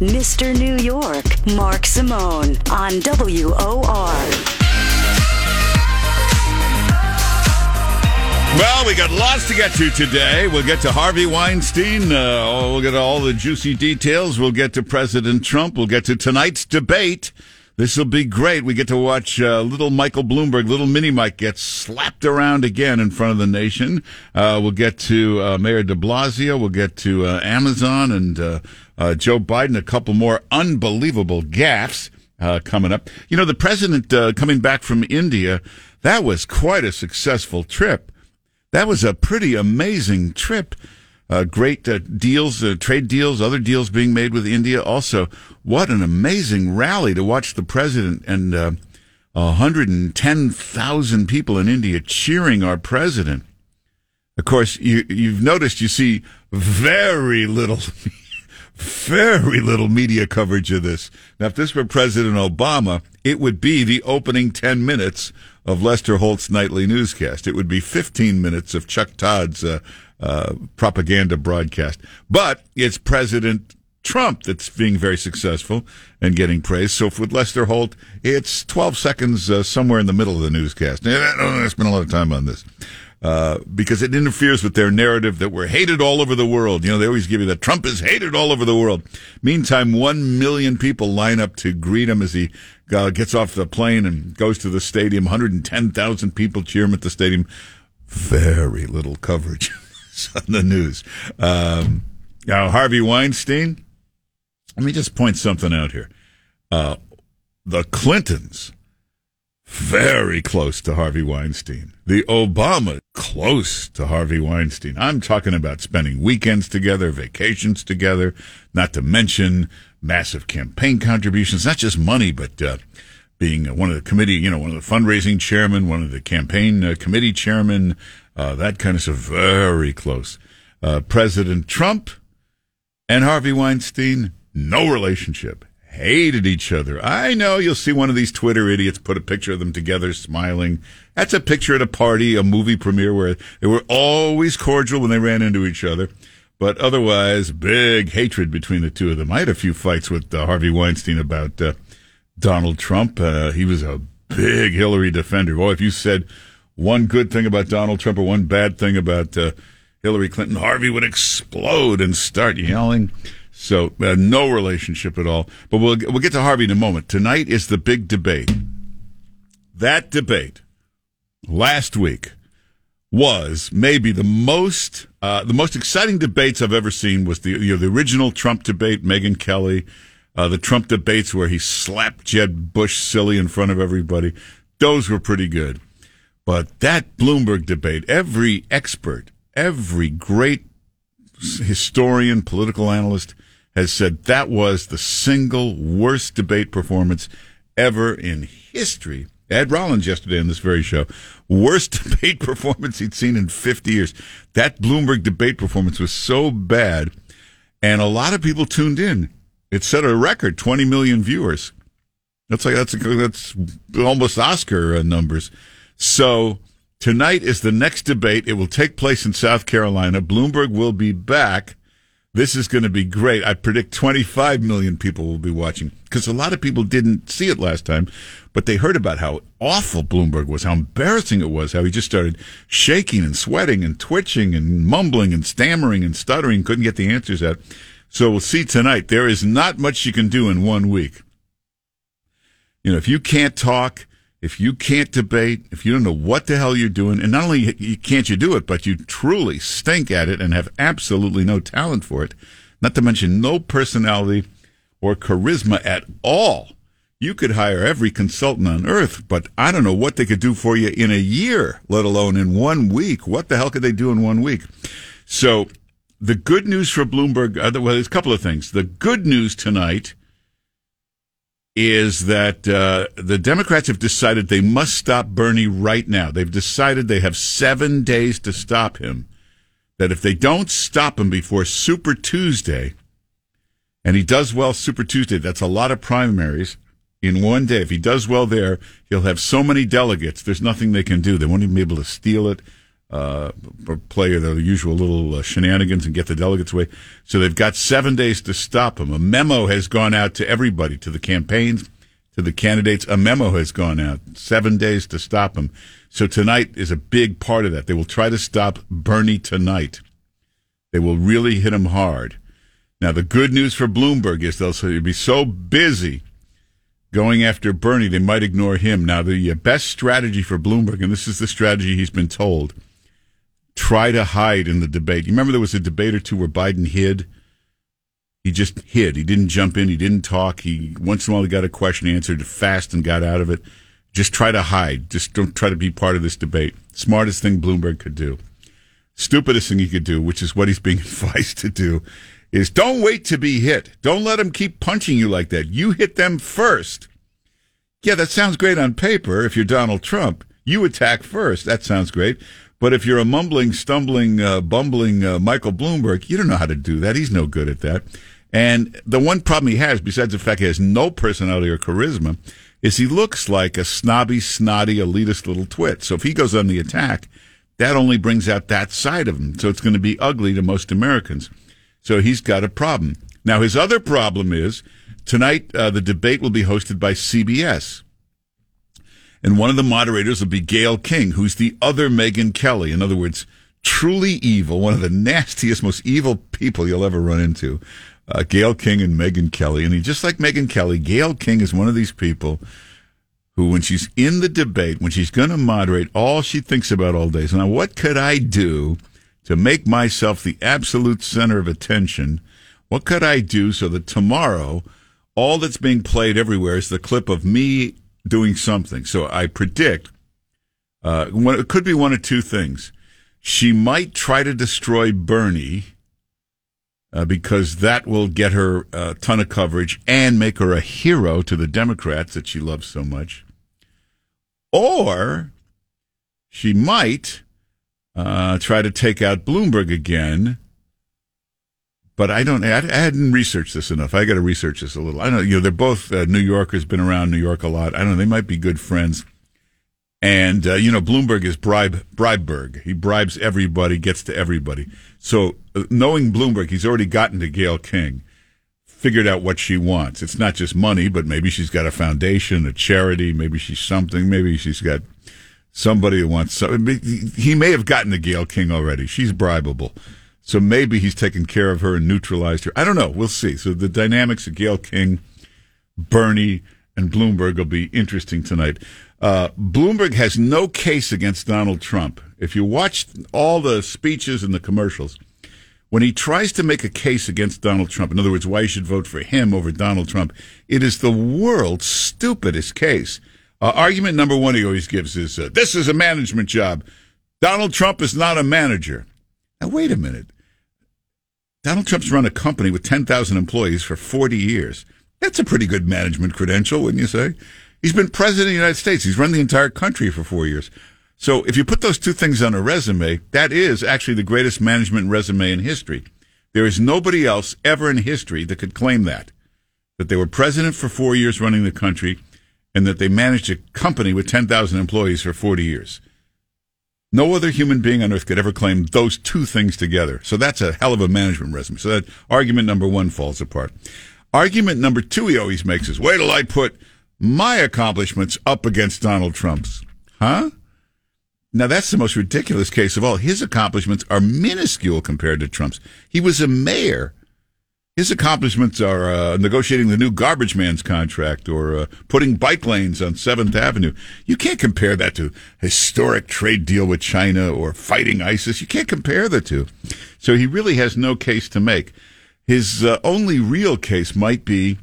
Mr. New York, Mark Simone on WOR. Well, we got lots to get to today. We'll get to Harvey Weinstein. We'll get to all the juicy details. We'll get to President Trump. We'll get to tonight's debate. This will be great. We get to watch little Michael Bloomberg, little Mini Mike, get slapped around again in front of the nation. We'll get to Mayor de Blasio. We'll get to Amazon and Joe Biden, a couple more unbelievable gaffes coming up. You know, the president coming back from India, that was quite a successful trip. That was a pretty amazing trip. Great deals, trade deals, other deals being made with India. Also, what an amazing rally to watch the president and 110,000 people in India cheering our president. Of course, you've noticed you see very little media coverage of this. Now, if this were President Obama, it would be the opening 10 minutes of Lester Holt's nightly newscast. It would be 15 minutes of Chuck Todd's propaganda broadcast. But it's President Trump that's being very successful and getting praise. So with Lester Holt, it's 12 seconds somewhere in the middle of the newscast. I spent a lot of time on this. Because it interferes with their narrative that we're hated all over the world. You know, they always give you that Trump is hated all over the world. Meantime, 1 million people line up to greet him as he gets off the plane and goes to the stadium. 110,000 people cheer him at the stadium. Very little coverage on the news. Harvey Weinstein, let me just point something out here. The Clintons, very close to Harvey Weinstein. The Obama, close to Harvey Weinstein. I'm talking about spending weekends together, vacations together, not to mention massive campaign contributions, not just money, but being one of the committee, one of the fundraising chairmen, one of the campaign committee chairmen, that kind of stuff, very close. President Trump and Harvey Weinstein, no relationship. Hated each other. I know you'll see one of these Twitter idiots put a picture of them together smiling. That's a picture at a party, a movie premiere where they were always cordial when they ran into each other. But otherwise, big hatred between the two of them. I had a few fights with Harvey Weinstein about Donald Trump. He was a big Hillary defender. Boy, if you said one good thing about Donald Trump or one bad thing about Hillary Clinton, Harvey would explode and start yelling. So no relationship at all. But we'll get to Harvey in a moment. Tonight is the big debate. That debate last week was maybe the most exciting debates I've ever seen. Was the original Trump debate, Megyn Kelly, the Trump debates where he slapped Jeb Bush silly in front of everybody. Those were pretty good. But that Bloomberg debate, every expert, every great historian, political analyst has said that was the single worst debate performance ever in history. Ed Rollins yesterday on this very show, worst debate performance he'd seen in 50 years. That Bloomberg debate performance was so bad, and a lot of people tuned in. It set a record, 20 million viewers. That's almost Oscar numbers. So tonight is the next debate. It will take place in South Carolina. Bloomberg will be back. This is going to be great. I predict 25 million people will be watching because a lot of people didn't see it last time, but they heard about how awful Bloomberg was, how embarrassing it was, how he just started shaking and sweating and twitching and mumbling and stammering and stuttering, couldn't get the answers out. So we'll see tonight. There is not much you can do in 1 week. If you can't talk, if you can't debate, if you don't know what the hell you're doing, and not only can't you do it, but you truly stink at it and have absolutely no talent for it, not to mention no personality or charisma at all. You could hire every consultant on earth, but I don't know what they could do for you in a year, let alone in 1 week. What the hell could they do in 1 week? So the good news for Bloomberg, there's a couple of things. The good news tonight is that the Democrats have decided they must stop Bernie right now. They've decided they have 7 days to stop him. That if they don't stop him before Super Tuesday, and he does well Super Tuesday, that's a lot of primaries in 1 day. If he does well there, he'll have so many delegates, there's nothing they can do. They won't even be able to steal it. play their usual little shenanigans and get the delegates away. So they've got 7 days to stop him. A memo has gone out to everybody, to the campaigns, to the candidates. A memo has gone out. 7 days to stop him. So tonight is a big part of that. They will try to stop Bernie tonight. They will really hit him hard. Now, the good news for Bloomberg is they'll be so busy going after Bernie, they might ignore him. Now, the best strategy for Bloomberg, and this is the strategy he's been told, try to hide in the debate. You remember there was a debate or two where Biden hid? He just hid. He didn't jump in. He didn't talk. Once in a while, he got a question answered fast and got out of it. Just try to hide. Just don't try to be part of this debate. Smartest thing Bloomberg could do. Stupidest thing he could do, which is what he's being advised to do, is don't wait to be hit. Don't let them keep punching you like that. You hit them first. Yeah, that sounds great on paper. If you're Donald Trump, you attack first. That sounds great. But if you're a mumbling, stumbling, bumbling Michael Bloomberg, you don't know how to do that. He's no good at that. And the one problem he has, besides the fact he has no personality or charisma, is he looks like a snobby, snotty, elitist little twit. So if he goes on the attack, that only brings out that side of him. So it's going to be ugly to most Americans. So he's got a problem. Now, his other problem is tonight the debate will be hosted by CBS. And one of the moderators will be Gayle King, who's the other Megyn Kelly. In other words, truly evil, one of the nastiest, most evil people you'll ever run into. Gayle King and Megyn Kelly. And just like Megyn Kelly, Gayle King is one of these people who, when she's in the debate, when she's going to moderate, all she thinks about all day is, now, what could I do to make myself the absolute center of attention? What could I do so that tomorrow all that's being played everywhere is the clip of me doing something? So I predict it could be one of two things. She might try to destroy Bernie because that will get her a ton of coverage and make her a hero to the Democrats that she loves so much. Or she might try to take out Bloomberg again. But I hadn't researched this enough. I got to research this a little. I don't know. They're both New Yorkers, been around New York a lot. I don't know. They might be good friends. And, Bloomberg is Bribeberg. He bribes everybody, gets to everybody. So knowing Bloomberg, he's already gotten to Gayle King, figured out what she wants. It's not just money, but maybe she's got a foundation, a charity. Maybe she's something. Maybe she's got somebody who wants something. He may have gotten to Gayle King already. She's bribable. So maybe he's taken care of her and neutralized her. I don't know. We'll see. So the dynamics of Gayle King, Bernie, and Bloomberg will be interesting tonight. Bloomberg has no case against Donald Trump. If you watch all the speeches and the commercials, when he tries to make a case against Donald Trump, in other words, why you should vote for him over Donald Trump, it is the world's stupidest case. Argument number one he always gives is, this is a management job. Donald Trump is not a manager. Now, wait a minute. Donald Trump's run a company with 10,000 employees for 40 years. That's a pretty good management credential, wouldn't you say? He's been president of the United States. He's run the entire country for 4 years. So if you put those two things on a resume, that is actually the greatest management resume in history. There is nobody else ever in history that could claim that they were president for 4 years running the country and that they managed a company with 10,000 employees for 40 years. No other human being on earth could ever claim those two things together. So that's a hell of a management resume. So that argument number one falls apart. Argument number two he always makes is, wait till I put my accomplishments up against Donald Trump's. Huh? Now, that's the most ridiculous case of all. His accomplishments are minuscule compared to Trump's. He was a mayor. His accomplishments are negotiating the new garbage man's contract or putting bike lanes on 7th Avenue. You can't compare that to historic trade deal with China or fighting ISIS. You can't compare the two. So he really has no case to make. His only real case might be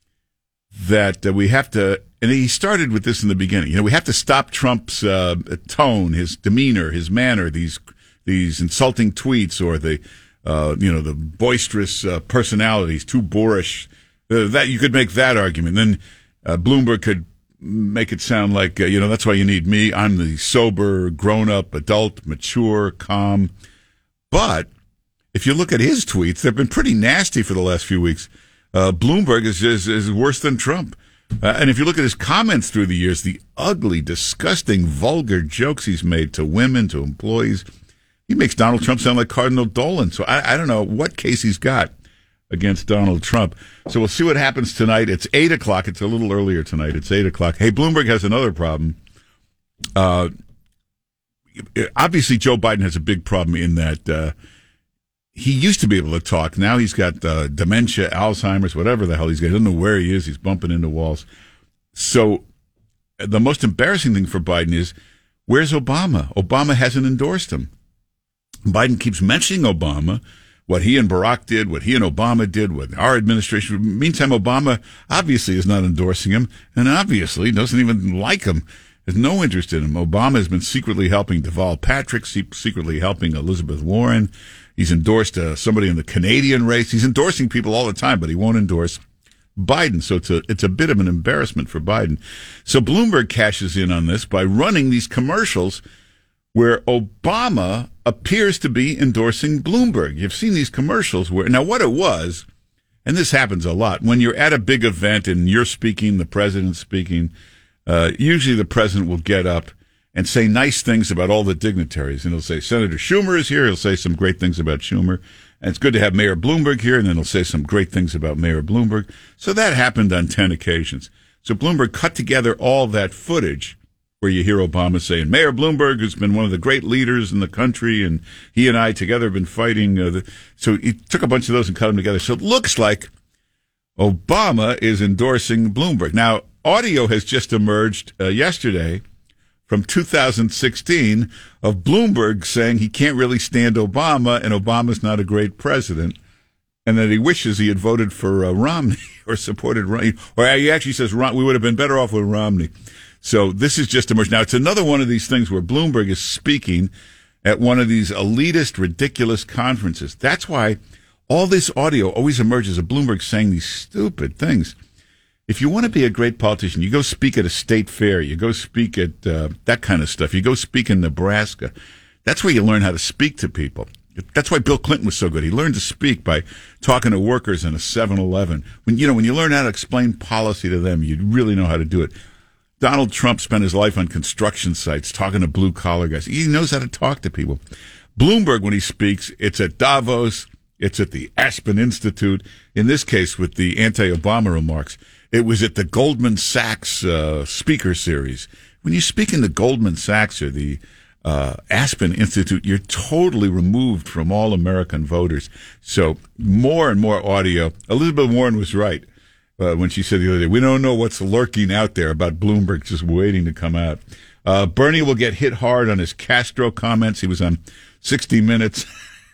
that we have to, and he started with this in the beginning, we have to stop Trump's tone, his demeanor, his manner, these insulting tweets or the boisterous personalities, too boorish. That you could make that argument. Then Bloomberg could make it sound like, that's why you need me. I'm the sober, grown-up, adult, mature, calm. But if you look at his tweets, they've been pretty nasty for the last few weeks. Bloomberg is worse than Trump. And if you look at his comments through the years, the ugly, disgusting, vulgar jokes he's made to women, to employees, He makes Donald Trump sound like Cardinal Dolan. So I don't know what case he's got against Donald Trump. So we'll see what happens tonight. It's 8 o'clock. It's a little earlier tonight. It's 8 o'clock. Hey, Bloomberg has another problem. Obviously, Joe Biden has a big problem in that he used to be able to talk. Now he's got dementia, Alzheimer's, whatever the hell he's got. He doesn't know where he is. He's bumping into walls. So the most embarrassing thing for Biden is, where's Obama? Obama hasn't endorsed him. Biden keeps mentioning Obama, what he and Barack did, what he and Obama did, what our administration. Meantime, Obama obviously is not endorsing him, and obviously doesn't even like him. Has no interest in him. Obama has been secretly helping Deval Patrick, secretly helping Elizabeth Warren. He's endorsed somebody in the Canadian race. He's endorsing people all the time, but he won't endorse Biden. So it's a bit of an embarrassment for Biden. So Bloomberg cashes in on this by running these commercials where Obama appears to be endorsing Bloomberg. You've seen these commercials where, now what it was, and this happens a lot, when you're at a big event and you're speaking, the president's speaking, usually the president will get up and say nice things about all the dignitaries. And he'll say, Senator Schumer is here. He'll say some great things about Schumer. And it's good to have Mayor Bloomberg here. And then he'll say some great things about Mayor Bloomberg. So that happened on 10 occasions. So Bloomberg cut together all that footage where you hear Obama saying, Mayor Bloomberg has been one of the great leaders in the country, and he and I together have been fighting. So he took a bunch of those and cut them together. So it looks like Obama is endorsing Bloomberg. Now, audio has just emerged yesterday from 2016 of Bloomberg saying he can't really stand Obama, and Obama's not a great president, and that he wishes he had voted for Romney or supported Romney. Or he actually says we would have been better off with Romney. So this is just emerged. Now, it's another one of these things where Bloomberg is speaking at one of these elitist, ridiculous conferences. That's why all this audio always emerges of Bloomberg saying these stupid things. If you want to be a great politician, you go speak at a state fair, you go speak at that kind of stuff, you go speak in Nebraska. That's where you learn how to speak to people. That's why Bill Clinton was so good. He learned to speak by talking to workers in a 7-Eleven. When you learn how to explain policy to them, you really know how to do it. Donald Trump spent his life on construction sites talking to blue-collar guys. He knows how to talk to people. Bloomberg, when he speaks, it's at Davos, it's at the Aspen Institute, in this case with the anti-Obama remarks. It was at the Goldman Sachs speaker series. When you speak in the Goldman Sachs or the Aspen Institute, you're totally removed from all American voters. So more and more audio. Elizabeth Warren was right when she said the other day, we don't know what's lurking out there about Bloomberg just waiting to come out. Bernie will get hit hard on his Castro comments. He was on 60 Minutes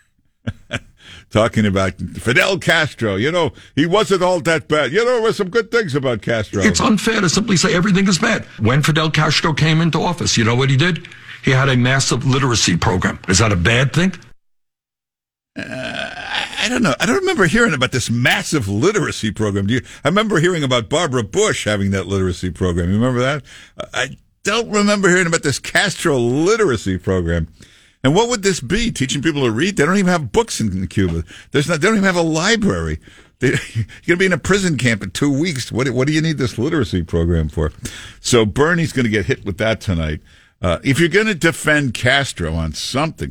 talking about Fidel Castro. He wasn't all that bad. There were some good things about Castro. It's unfair to simply say everything is bad. When Fidel Castro came into office, you know what he did? He had a massive literacy program. Is that a bad thing? I don't know. I don't remember hearing about this massive literacy program. I remember hearing about Barbara Bush having that literacy program. You remember that? I don't remember hearing about this Castro literacy program. And what would this be? Teaching people to read? They don't even have books in Cuba. They don't even have a library. You're going to be in a prison camp in 2 weeks. What do you need this literacy program for? So Bernie's going to get hit with that tonight. If you're going to defend Castro on something,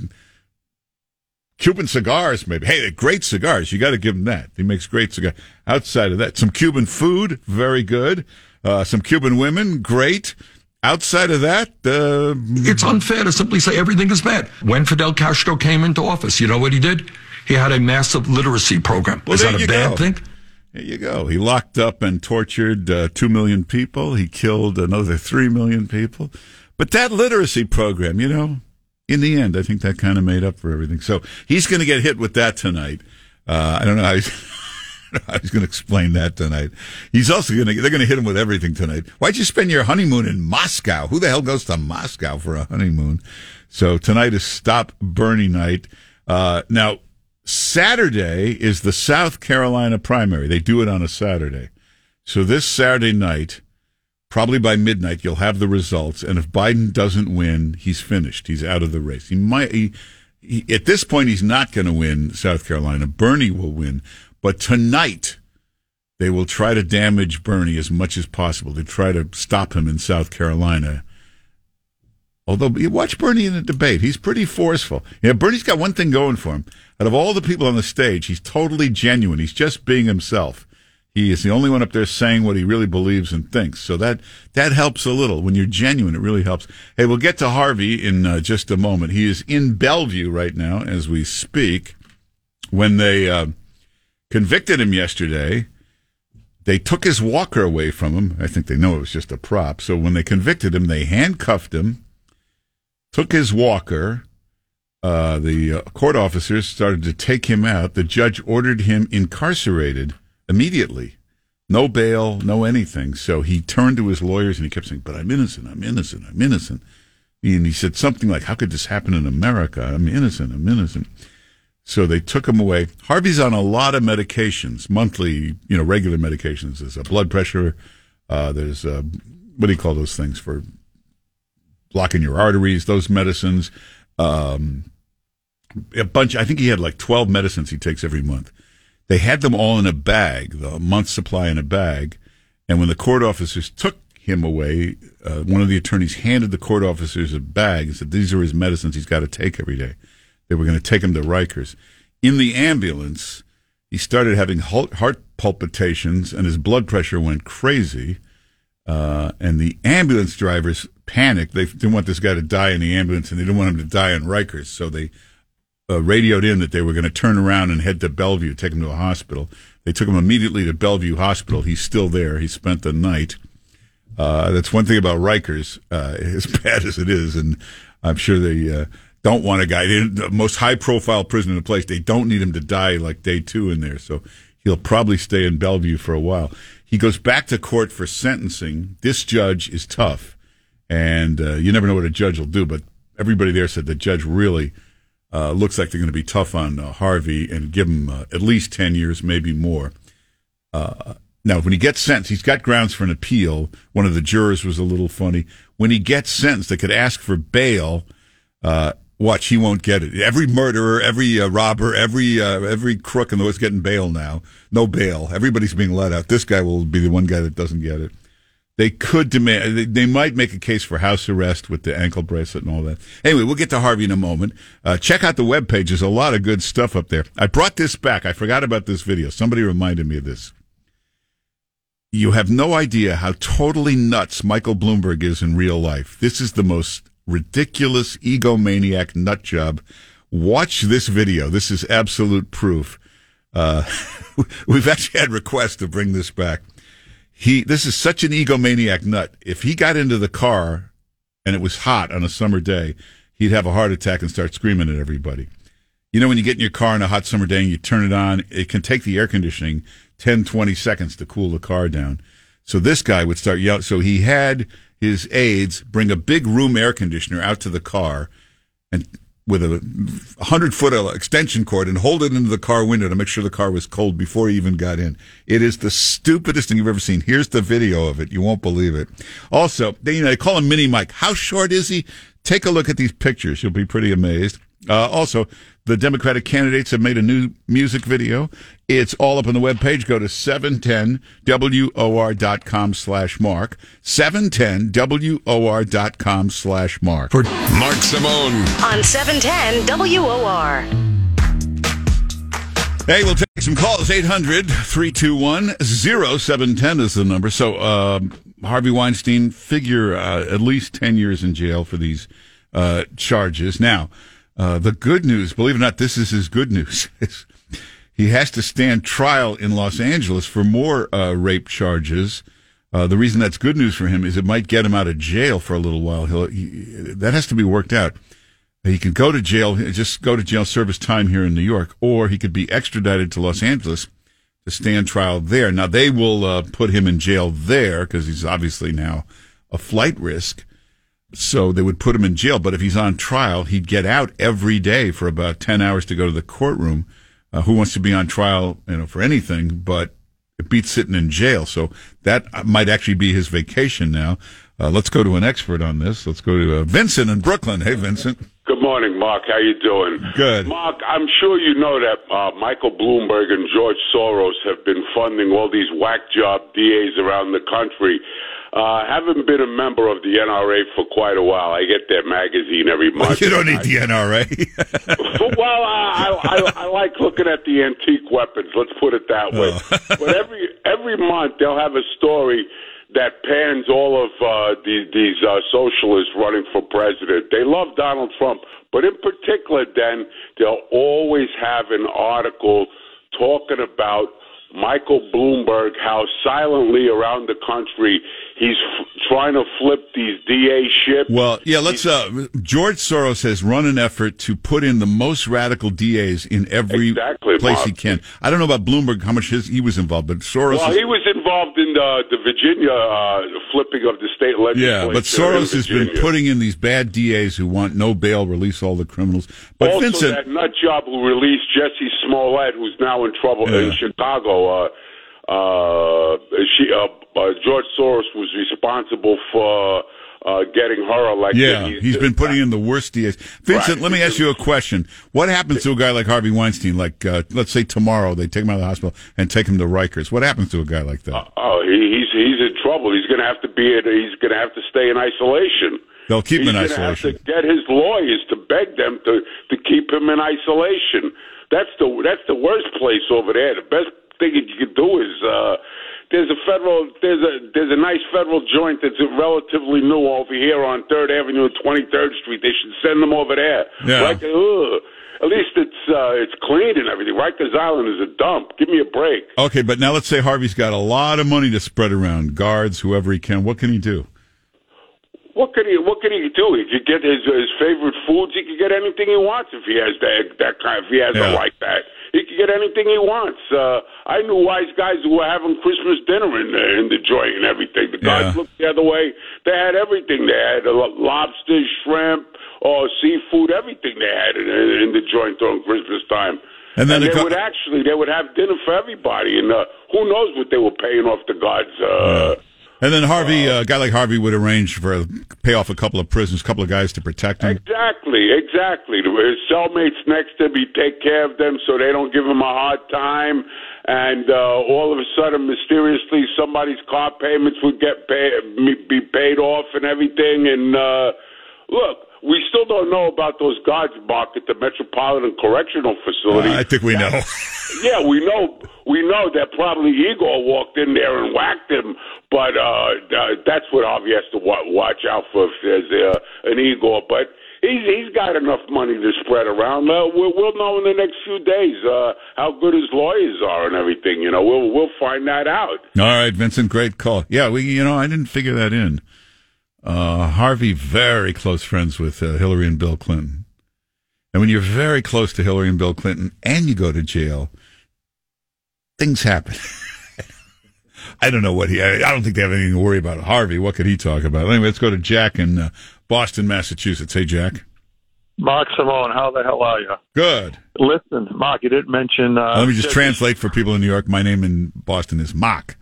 Cuban cigars, maybe. Hey, they're great cigars. You got to give him that. He makes great cigars. Outside of that, some Cuban food, very good. Some Cuban women, great. Outside of that, it's unfair to simply say everything is bad. When Fidel Castro came into office, you know what he did? He had a massive literacy program. Is that a bad thing? There you go. He locked up and tortured 2 million people. He killed another 3 million people. But that literacy program, in the end, I think that kind of made up for everything. So he's going to get hit with that tonight. I don't know how he's going to explain that tonight. He's also they're going to hit him with everything tonight. Why'd you spend your honeymoon in Moscow? Who the hell goes to Moscow for a honeymoon? So tonight is Stop Bernie night. Now, Saturday is the South Carolina primary. They do it on a Saturday. So this Saturday night, probably by midnight, you'll have the results. And if Biden doesn't win, he's finished. He's out of the race. At this point, he's not going to win South Carolina. Bernie will win. But tonight, they will try to damage Bernie as much as possible. They try to stop him in South Carolina. Although, you watch Bernie in the debate. He's pretty forceful. Yeah, Bernie's got one thing going for him. Out of all the people on the stage, he's totally genuine. He's just being himself. He is the only one up there saying what he really believes and thinks. So that helps a little. When you're genuine, it really helps. Hey, we'll get to Harvey in just a moment. He is in Bellevue right now as we speak. When they convicted him yesterday, they took his walker away from him. I think they know it was just a prop. So when they convicted him, they handcuffed him, took his walker. The court officers started to take him out. The judge ordered him incarcerated immediately. No bail, no anything. So he turned to his lawyers and he kept saying, but I'm innocent, I'm innocent, I'm innocent. And he said something like, how could this happen in America? I'm innocent, I'm innocent. So they took him away. Harvey's on a lot of medications, monthly, regular medications. There's a blood pressure. There's, what do you call those things for blocking your arteries, those medicines. A bunch, I think he had like 12 medicines he takes every month. They had them all in a bag, the month's supply in a bag. And when the court officers took him away, one of the attorneys handed the court officers a bag and said, these are his medicines he's got to take every day. They were going to take him to Rikers. In the ambulance, he started having heart palpitations and his blood pressure went crazy. And the ambulance drivers panicked. They didn't want this guy to die in the ambulance and they didn't want him to die in Rikers. So they radioed in that they were going to turn around and head to Bellevue, take him to a hospital. They took him immediately to Bellevue Hospital. He's still there. He spent the night. That's one thing about Rikers, as bad as it is, and I'm sure they don't want a guy, the most high-profile prisoner in the place, they don't need him to die like day 2 in there, so he'll probably stay in Bellevue for a while. He goes back to court for sentencing. This judge is tough, and you never know what a judge will do, but everybody there said the judge really looks like they're going to be tough on Harvey and give him at least 10 years, maybe more. Now, when he gets sentenced, he's got grounds for an appeal. One of the jurors was a little funny. When he gets sentenced, they could ask for bail. Watch, he won't get it. Every murderer, every robber, every crook in the world's getting bail now. No bail. Everybody's being let out. This guy will be the one guy that doesn't get it. They could demand, they might make a case for house arrest with the ankle bracelet and all that. Anyway, we'll get to Harvey in a moment. Check out the webpage. There's a lot of good stuff up there. I brought this back. I forgot about this video. Somebody reminded me of this. You have no idea how totally nuts Michael Bloomberg is in real life. This is the most ridiculous egomaniac nut job. Watch this video. This is absolute proof. We've actually had requests to bring this back. This is such an egomaniac nut. If he got into the car and it was hot on a summer day, he'd have a heart attack and start screaming at everybody. You know, when you get in your car on a hot summer day and you turn it on, it can take the air conditioning 10, 20 seconds to cool the car down. So this guy would start yelling. So he had his aides bring a big room air conditioner out to the car and with a 100-foot extension cord and hold it into the car window to make sure the car was cold before he even got in. It is the stupidest thing you've ever seen. Here's the video of it. You won't believe it. Also, they call him Mini Mike. How short is he? Take a look at these pictures. You'll be pretty amazed. Also, the Democratic candidates have made a new music video. It's all up on the webpage. Go to 710WOR.com/Mark. 710WOR.com/Mark. For Mark Simone. On 710 WOR. Hey, we'll take some calls. 800-321-0710 is the number. So, Harvey Weinstein, figure at least 10 years in jail for these charges. Now, the good news, believe it or not, this is his good news. He has to stand trial in Los Angeles for more rape charges. The reason that's good news for him is it might get him out of jail for a little while. That has to be worked out. He can go to jail, just go to jail, serve his time here in New York, or he could be extradited to Los Angeles to stand trial there. Now, they will put him in jail there because he's obviously now a flight risk. So they would put him in jail. But if he's on trial, he'd get out every day for about 10 hours to go to the courtroom. Who wants to be on trial, for anything, but it beats sitting in jail. So that might actually be his vacation now. Let's go to an expert on this. Let's go to Vincent in Brooklyn. Hey, Vincent. Good morning, Mark. How you doing? Good. Mark, I'm sure you know that Michael Bloomberg and George Soros have been funding all these whack job DAs around the country Haven't been a member of the NRA for quite a while. I get their magazine every month. You don't need the NRA. Well, I like looking at the antique weapons. Let's put it that way. But every month they'll have a story that pans all of these socialists running for president. They love Donald Trump, but in particular, then they'll always have an article talking about Michael Bloomberg, how silently around the country he's trying to flip these DA ships. Well, yeah, let's. George Soros has run an effort to put in the most radical DAs in every place Mark. he can. I don't know about Bloomberg, how much he was involved, but Soros. Well, he was involved in the Virginia flipping of the state legislature. Yeah, but Soros has been putting in these bad DAs who want no bail, release all the criminals. But also, Vincent, that nut job who released Jesse Smollett, who's now in trouble in Chicago. George Soros was responsible for getting her elected. Yeah, he's been putting in the worst DAs. Vincent, let me ask you a question. What happens to a guy like Harvey Weinstein? Like, let's say tomorrow they take him out of the hospital and take him to Rikers. What happens to a guy like that? He's in trouble. He's going to have to he's going to have to stay in isolation. They'll keep him in isolation. He's going to have to get his lawyers to beg them to keep him in isolation. That's the worst place over there. The best thing you can do is there's a nice federal joint that's relatively new over here on 3rd Avenue and 23rd Street. They should send them over there. Yeah. At least it's clean and everything. Rikers Island is a dump. Give me a break. Okay, but now let's say Harvey's got a lot of money to spread around, guards, whoever he can. What can he do? What can he do? He could get his favorite foods. He could get anything he wants if he has that kind. If he has it like that, he could get anything he wants. I knew wise guys who were having Christmas dinner in the joint and everything. The guys looked the other way. They had everything. They had lobster, shrimp, seafood, everything they had in the joint during Christmas time. And then they would have dinner for everybody. And who knows what they were paying off the guards. And then Harvey, a guy like Harvey would arrange pay off a couple of prisoners, a couple of guys to protect him. Exactly. His cellmates next to him, he'd take care of them so they don't give him a hard time. And all of a sudden, mysteriously, somebody's car payments would be paid off and everything. And look, we still don't know about those guards, Mark, at the Metropolitan Correctional Facility. I think we know. Yeah, we know that probably Igor walked in there and whacked him, but that's what Harvey has to watch out for if there's an Igor. But he's got enough money to spread around. We'll know in the next few days how good his lawyers are and everything. We'll find that out. All right, Vincent, great call. Yeah, I didn't figure that in. Harvey, very close friends with Hillary and Bill Clinton. And when you're very close to Hillary and Bill Clinton and you go to jail, things happen. I don't know I don't think they have anything to worry about. Harvey, what could he talk about? Anyway, let's go to Jack in Boston, Massachusetts. Hey, Jack. Mark Simone, how the hell are you? Good. Listen, Mark, you didn't mention... Let me just translate for people in New York. My name in Boston is Mark.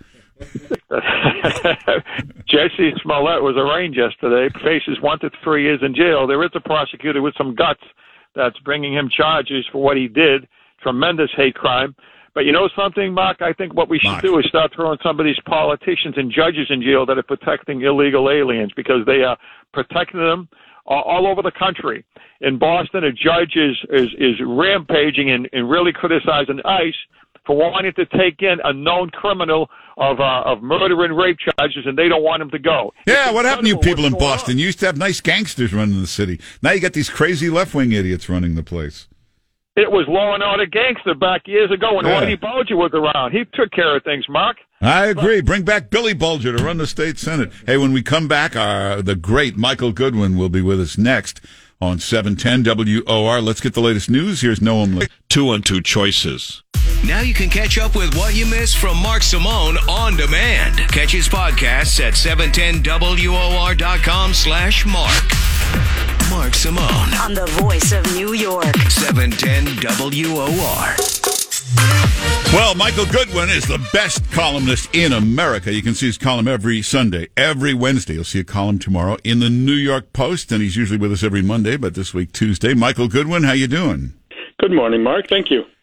Jesse Smollett was arraigned yesterday, faces 1 to 3 years in jail. There is a prosecutor with some guts that's bringing him charges for what he did. Tremendous hate crime. But you know something, Mark? I think what we should do is start throwing some of these politicians and judges in jail that are protecting illegal aliens, because they are protecting them all over the country. In Boston, a judge is rampaging and really criticizing ICE for wanting to take in a known criminal of murder and rape charges, and they don't want him to go. Yeah, what happened to you people in Boston? You used to have nice gangsters running the city. Now you got these crazy left-wing idiots running the place. It was Law and Order gangster back years ago when Whitey Bulger was around. He took care of things, Mark. I agree. Bring back Billy Bulger to run the state senate. Hey, when we come back, the great Michael Goodwin will be with us next on 710 WOR. Let's get the latest news. Here's Noam Lee. 2-on-2 choices. Now you can catch up with what you missed from Mark Simone on demand. Catch his podcasts at 710WOR.com/Mark. Mark Simone. On the voice of New York. 710 WOR. Well, Michael Goodwin is the best columnist in America. You can see his column every Sunday. Every Wednesday, you'll see a column tomorrow in the New York Post, and he's usually with us every Monday, but this week, Tuesday. Michael Goodwin, how you doing? Good morning, Mark. Thank you.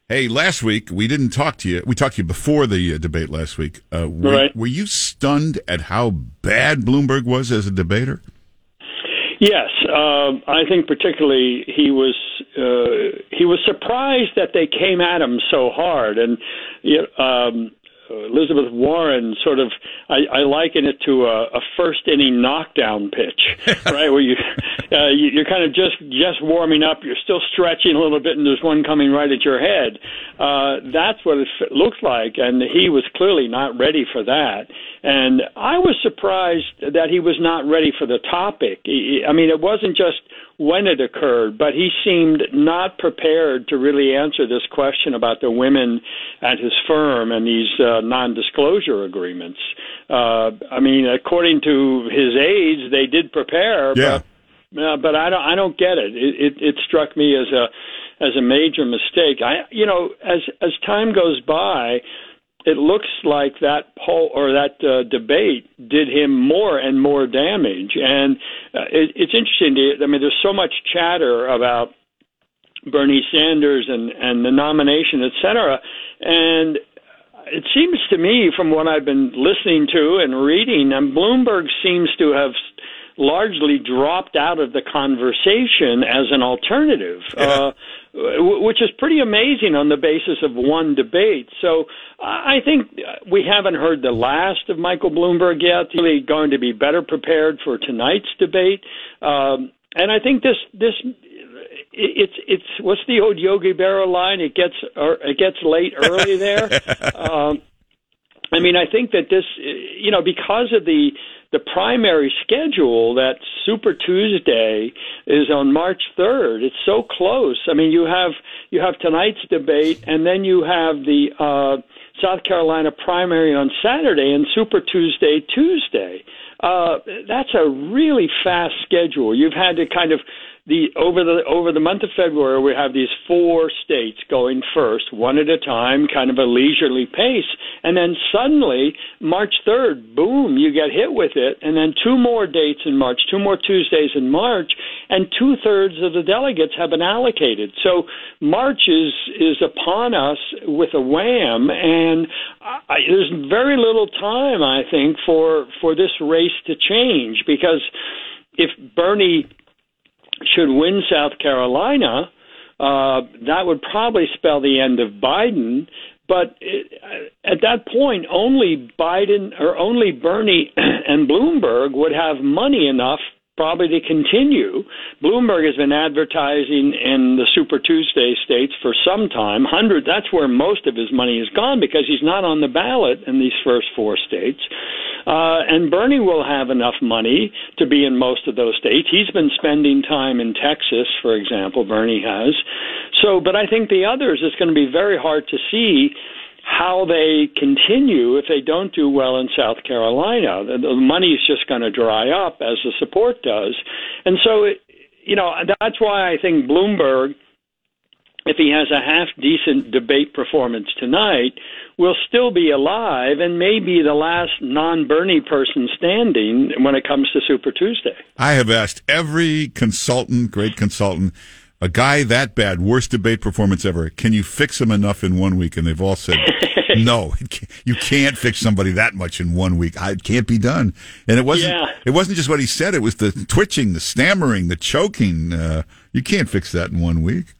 Hey, last week we didn't talk to you. We talked to you before the debate last week. Right. Were you stunned at how bad Bloomberg was as a debater? Yes, I think particularly he was surprised that they came at him so hard, and Elizabeth Warren sort of, I liken it to a first inning knockdown pitch, right? Where you're kind of just warming up, you're still stretching a little bit, and there's one coming right at your head. That's what it looks like, and he was clearly not ready for that. And I was surprised that he was not ready for the topic. I mean, it wasn't just when it occurred, but he seemed not prepared to really answer this question about the women at his firm and these non-disclosure agreements. I mean, according to his aides, they did prepare, but I don't get it. It struck me as a major mistake. As time goes by, it looks like that poll or that debate did him more and more damage. And it's interesting. There's so much chatter about Bernie Sanders and the nomination, et cetera. And it seems to me, from what I've been listening to and reading, Bloomberg seems to have largely dropped out of the conversation as an alternative, which is pretty amazing on the basis of one debate. So I think we haven't heard the last of Michael Bloomberg yet. He's really going to be better prepared for tonight's debate. And I think it's what's the old Yogi Berra line? It gets late early there. I think that this, because of the primary schedule, that Super Tuesday is on March 3rd. It's so close. I mean, you have tonight's debate, and then you have the South Carolina primary on Saturday and Super Tuesday. That's a really fast schedule. You've had to kind of over the month of February, we have these 4 states going first, one at a time, kind of a leisurely pace. And then suddenly, March 3rd, boom, you get hit with it. And then 2 more dates in March, 2 more Tuesdays in March, and 2/3 of the delegates have been allocated. So March is upon us with a wham, and there's very little time, I think, for this race to change, because if Bernie should win South Carolina, that would probably spell the end of Biden. But at that point, only Biden or only Bernie and Bloomberg would have money enough probably to continue. Bloomberg has been advertising in the Super Tuesday states for some time. That's where most of his money has gone, because he's not on the ballot in these first 4 states. And Bernie will have enough money to be in most of those states. He's been spending time in Texas, for example, Bernie has. But I think the others, it's going to be very hard to see how they continue if they don't do well in South Carolina. The money is just going to dry up, as the support does. And so, that's why I think Bloomberg, if he has a half-decent debate performance tonight, will still be alive and may be the last non-Bernie person standing when it comes to Super Tuesday. I have asked every great consultant, a guy that bad, worst debate performance ever, can you fix him enough in 1 week? And they've all said, no, you can't fix somebody that much in 1 week. It can't be done. And it wasn't just what he said. It was the twitching, the stammering, the choking. You can't fix that in 1 week.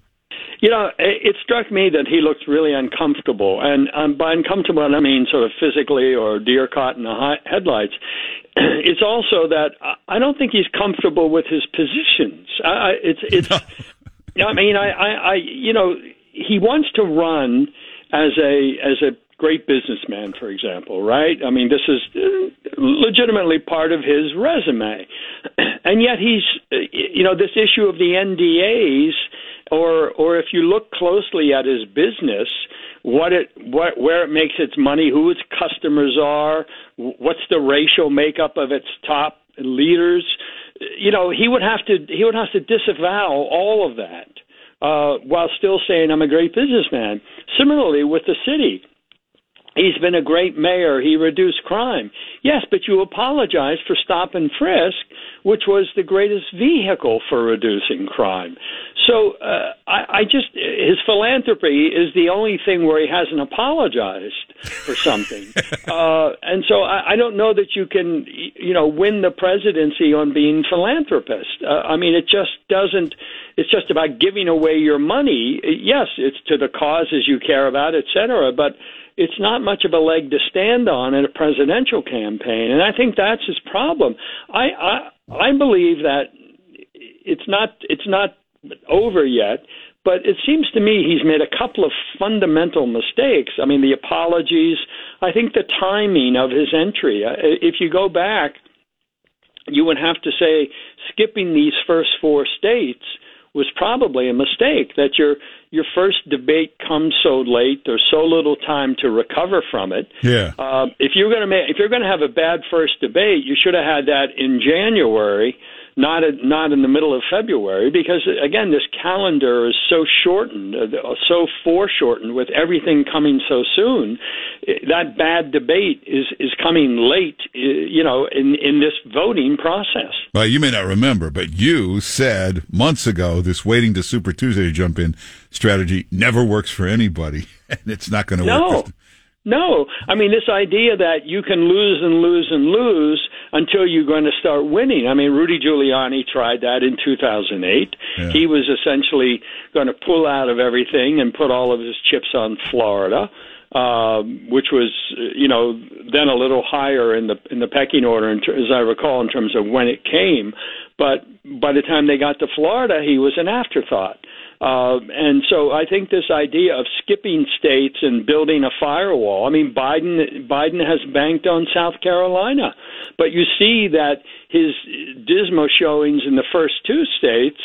It struck me that he looked really uncomfortable. And by uncomfortable, I mean sort of physically or deer caught in the headlights. It's also that I don't think he's comfortable with his positions. He wants to run as a great businessman, for example, right? I mean, this is legitimately part of his resume. And yet he's, this issue of the NDAs, or if you look closely at his business, where it makes its money, who its customers are, what's the racial makeup of its top leaders, he would have to disavow all of that while still saying I'm a great businessman. Similarly with the city. he's been a great mayor. He reduced crime. Yes, but you apologize for stop and frisk, which was the greatest vehicle for reducing crime. So his philanthropy is the only thing where he hasn't apologized for something. And so I don't know that you can, win the presidency on being philanthropist. I mean, it just doesn't. It's just about giving away your money. Yes, it's to the causes you care about, et cetera, but it's not much of a leg to stand on in a presidential campaign, and I think that's his problem. I believe that it's not over yet, but it seems to me he's made a couple of fundamental mistakes. I mean, the apologies, I think the timing of his entry. If you go back, you would have to say skipping these first 4 states was probably a mistake, that your first debate comes so late, there's so little time to recover from it. Yeah. If you're going to have a bad first debate, you should have had that in January, not in the middle of February, because again, this calendar is so shortened, so foreshortened with everything coming so soon. That bad debate is coming late, in this voting process. Well, you may not remember, but you said months ago this waiting to Super Tuesday to jump in strategy never works for anybody, and it's not going to work. No. I mean, this idea that you can lose and lose and lose until you're going to start winning. I mean, Rudy Giuliani tried that in 2008. Yeah. He was essentially going to pull out of everything and put all of his chips on Florida, which was, then a little higher in the pecking order, as I recall, in terms of when it came. But by the time they got to Florida, he was an afterthought. And so I think this idea of skipping states and building a firewall, I mean, Biden has banked on South Carolina, but you see that his dismal showings in the first 2 states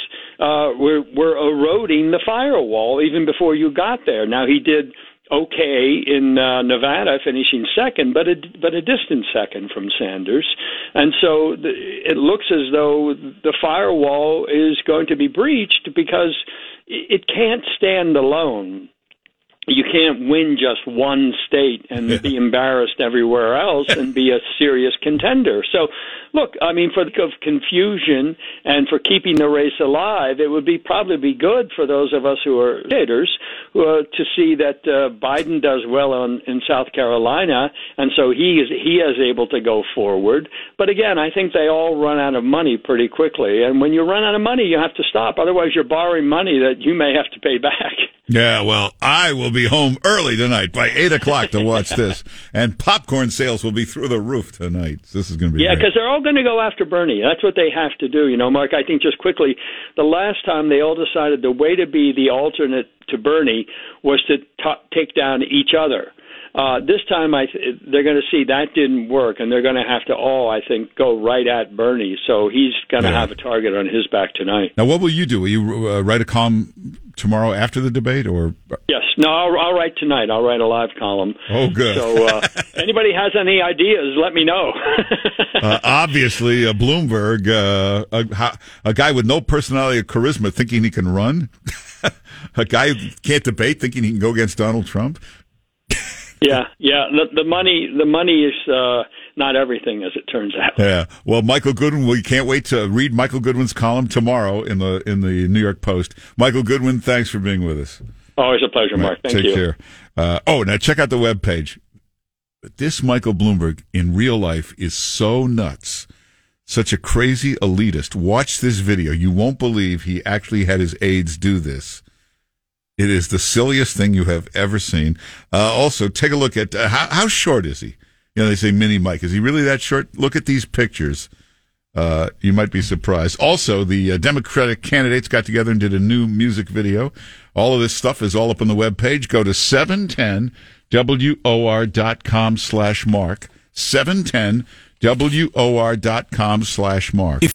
were eroding the firewall even before you got there. Now, he did okay in Nevada, finishing second, but a distant second from Sanders. And so it looks as though the firewall is going to be breached because it can't stand alone. You can't win just one state and be embarrassed everywhere else and be a serious contender. So, look, I mean, for the sake of confusion and for keeping the race alive, it would probably be good for those of us who are haters to see that Biden does well in South Carolina, and so he is able to go forward. But again, I think they all run out of money pretty quickly, and when you run out of money, you have to stop. Otherwise, you're borrowing money that you may have to pay back. Yeah, well, I will be home early tonight by 8 o'clock to watch this, and popcorn sales will be through the roof tonight. This is going to be great. Because they're all going to go after Bernie. That's what they have to do. Mark, I think just quickly, the last time they all decided the way to be the alternate to Bernie was to take down each other. This time, they're going to see that didn't work, and they're going to have to all, I think, go right at Bernie. So he's going to have a target on his back tonight. Now, what will you do? Will you write a column tomorrow after the debate, or? Yes. No, I'll write tonight. I'll write a live column. Oh, good. So anybody has any ideas, let me know. Obviously, Bloomberg, a guy with no personality or charisma thinking he can run, a guy who can't debate thinking he can go against Donald Trump. Yeah. The money is not everything, as it turns out. Yeah. Well, Michael Goodwin, we can't wait to read Michael Goodwin's column tomorrow in the New York Post. Michael Goodwin, thanks for being with us. Always a pleasure, Mark. Thank you. Take care. Now check out the webpage. This Michael Bloomberg in real life is so nuts. Such a crazy elitist. Watch this video. You won't believe he actually had his aides do this. It is the silliest thing you have ever seen. Also, take a look at how short is he? They say Mini Mike. Is he really that short? Look at these pictures. You might be surprised. Also, the Democratic candidates got together and did a new music video. All of this stuff is all up on the webpage. Go to 710WOR.com/Mark. 710WOR.com/Mark.